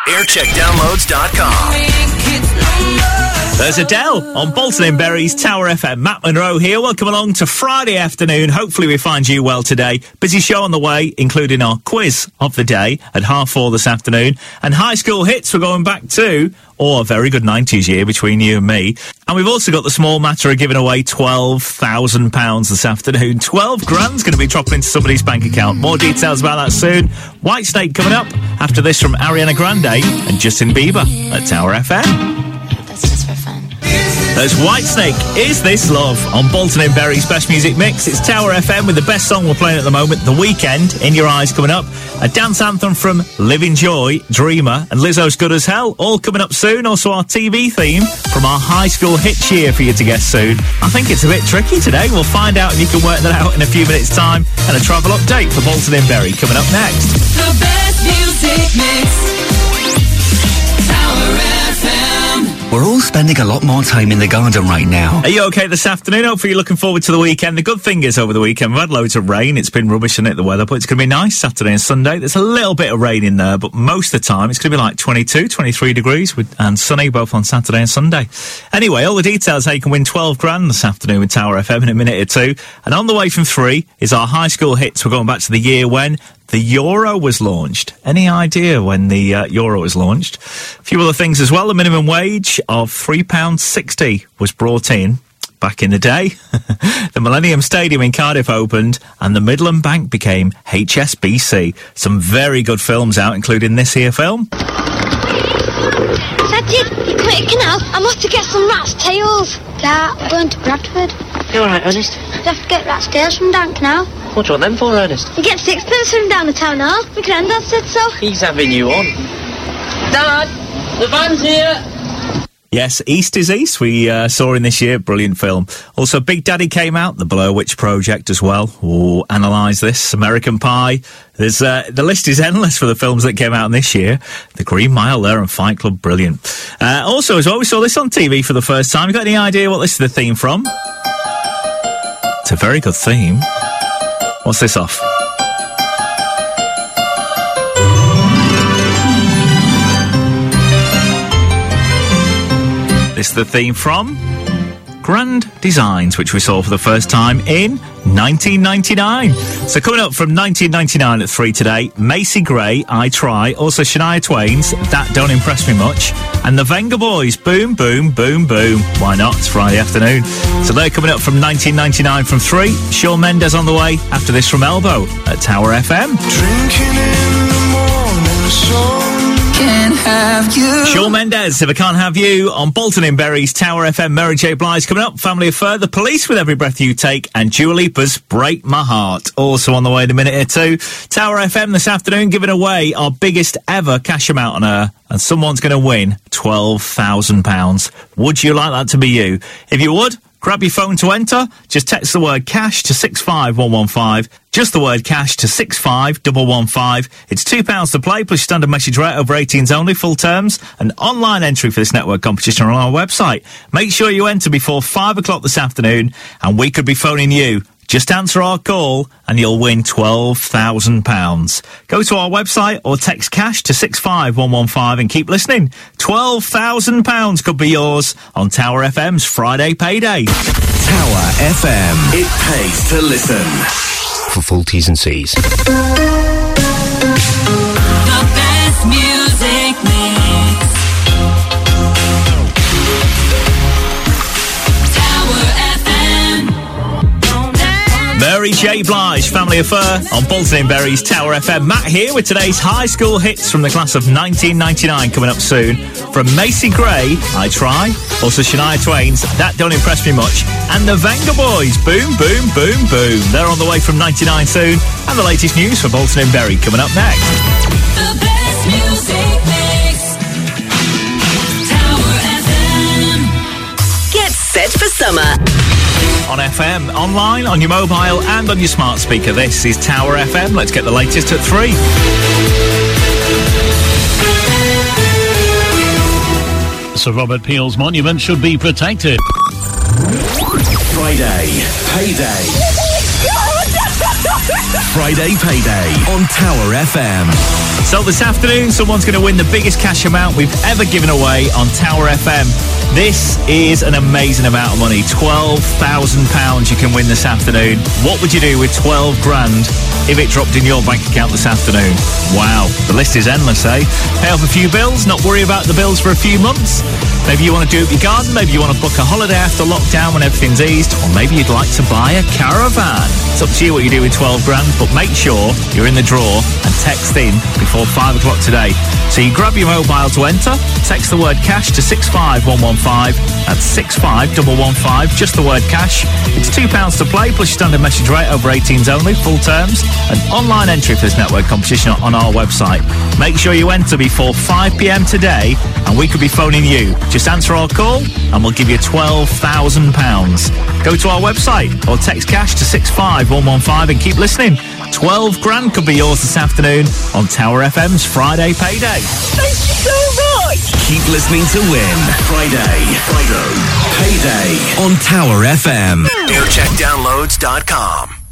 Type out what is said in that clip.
aircheckdownloads.com. There's Adele on Bolton and Berry's Tower FM. Matt Monroe here. Welcome along to Friday afternoon. Hopefully we find you well today. Busy show on the way, including our quiz of the day at 4:30 this afternoon. And high school hits we're going back to, or a very good 90s year between you and me. And we've also got the small matter of giving away £12,000 this afternoon. 12 grand's going to be dropping into somebody's bank account. More details about that soon. Whitesnake coming up after this from Ariana Grande and Justin Bieber at Tower FM. That's just for fun. There's Whitesnake, Is This Love, on Bolton and Berry's Best Music Mix. It's Tower FM with the best song we're playing at the moment, The Weeknd, In Your Eyes coming up. A dance anthem from Living Joy, Dreamer, and Lizzo's Good As Hell, all coming up soon. Also our TV theme from our high school hits year for you to guess soon. I think it's a bit tricky today. We'll find out and you can work that out in a few minutes' time. And a travel update for Bolton and Berry coming up next. The best music mix. Tower FM. We're all spending a lot more time in the garden right now. Are you okay this afternoon? Hopefully you're looking forward to the weekend. The good thing is over the weekend we've had loads of rain. It's been rubbish, isn't it, the weather? But it's going to be nice Saturday and Sunday. There's a little bit of rain in there, but most of the time it's going to be like 22, 23 degrees and sunny both on Saturday and Sunday. Anyway, all the details how you can win 12 grand this afternoon with Tower FM in a minute or two. And on the way from 3 is our high school hits. We're going back to the year when the euro was launched. Any idea when the euro was launched? A few other things as well. The minimum wage of £3.60 was brought in back in the day. The Millennium Stadium in Cardiff opened and the Midland Bank became HSBC. Some very good films out, including this here film. Is that it? You quick now. I must get some rat's tails. Dad, I'm going to Bradford. You alright, Ernest? I have to get rat's tails from Dan Canal. What do you want them for, Ernest? You get sixpence from down the town hall. My granddad said so. He's having you on. Dad, the van's here. Yes, East is East, we saw in this year. Brilliant film. Also, Big Daddy came out, the Blair Witch Project as well. We'll analyse this. American Pie. There's the list is endless for the films that came out in this year. The Green Mile there and Fight Club, brilliant. Also, as well, we saw this on TV for the first time. You got any idea what this is the theme from? It's a very good theme. What's this off? This is the theme from Grand Designs, which we saw for the first time in 1999. So coming up from 1999 at 3 today, Macy Gray, I Try. Also Shania Twain's That Don't Impress Me Much. And the Venga Boys, Boom, Boom, Boom, Boom. Why not? It's Friday afternoon. So they're coming up from 1999 from 3. Shawn Mendes on the way after this from Elbow at Tower FM. Drinking in the morning sun. Can't have you. Shawn Mendes, If I Can't Have You, on Bolton and Berry's Tower FM. Mary J. Blige coming up. Family Affair, The Police with Every Breath You Take, and Dua Lipa's Break My Heart. Also on the way in a minute or two. Tower FM this afternoon giving away our biggest ever cash amount on air, and someone's going to win £12,000. Would you like that to be you? If you would, grab your phone to enter. Just text the word cash to 65115. Just the word cash to 65115. It's £2 to play, plus standard message rate over 18s only, full terms, and online entry for this network competition on our website. Make sure you enter before 5 o'clock this afternoon, and we could be phoning you. Just answer our call and you'll win £12,000. Go to our website or text cash to 65115 and keep listening. £12,000 could be yours on Tower FM's Friday Payday. Tower FM. It pays to listen. For full T's and C's. The best music mix. Tower FM. Mary J. Blige, Family Affair, on Bolton and Berry's Tower FM. Matt here with today's high school hits from the class of 1999 coming up soon. From Macy Gray, I Try. Also Shania Twain's That Don't Impress Me Much. And the Venga Boys, Boom, Boom, Boom, Boom. They're on the way from 99 soon. And the latest news for Bolton and Berry coming up next. The best music mix. Tower FM. Get set for summer. On FM, online, on your mobile and on your smart speaker. This is Tower FM. Let's get the latest at 3. Sir Robert Peel's monument should be protected. Friday, payday. Friday Payday on Tower FM. So this afternoon, someone's going to win the biggest cash amount we've ever given away on Tower FM. This is an amazing amount of money. £12,000 you can win this afternoon. What would you do with 12 grand if it dropped in your bank account this afternoon? Wow, the list is endless, eh? Pay off a few bills, not worry about the bills for a few months. Maybe you want to do up your garden, maybe you want to book a holiday after lockdown when everything's eased, or maybe you'd like to buy a caravan. It's up to you what you do with 12 grand, but make sure you're in the draw and text in before 5 o'clock today. So you grab your mobile to enter, text the word cash to 65115, that's 65115, just the word cash. It's £2 to play, plus your standard message rate over 18s only, full terms, and online entry for this network competition on our website. Make sure you enter before 5 p.m. today, and we could be phoning you. Just answer our call, and we'll give you £12,000. Go to our website, or text cash to 65115 and keep listening. 12 grand could be yours this afternoon on Tower FM's Friday Payday. Thank you so much. Keep listening to win. Friday Payday on Tower FM. NeoCheckDownloads.com.